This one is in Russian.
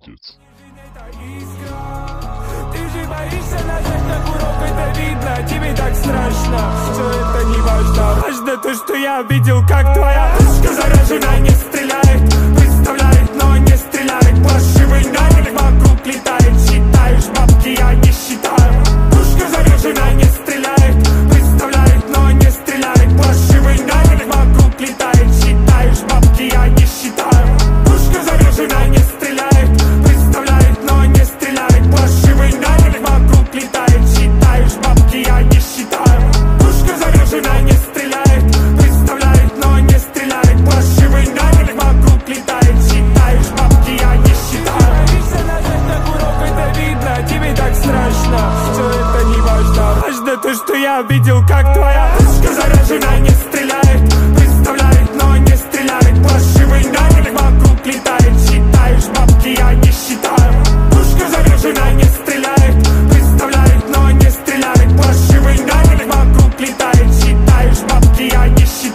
отец. Ты же боишься нажать на курок, это видно, тебе так страшно. Все это не важно, важно то, что я видел, как твоя пушка заряжена, не стреляет. Представляет, но не стреляет. Плашивый нагель вокруг летает. Считаешь бабки, я не считаю. Пушка заряжена, не стреляет. Представляет, но не стреляет. Плашивый нагель вокруг летает. Считаешь бабки, я не считаю. Пушка заряжена, не стреляет. Представляет, но не стреляет. Плашивый нагель вокруг летает. Считаешь бабки, я не считаю. Пушка заряжена, не стреляет. Представляет, но не стреляет. Плашивый нагель вокруг летает. Считаешь бабки, я не считаю. Боишься нажать на курок, это видно, тебе так страшно. Все это не важно, важно то, что я видел, как твоя пушка заряжена, не стреляет. Представляет, но не стреляет. Плашивый нагель вокруг летает. Считаешь бабки, я не считаю. Пушка заряжена, не стреляет. Представляет, но не стреляет. Плашивый нагель вокруг летает. Считаешь бабки, я не считаю.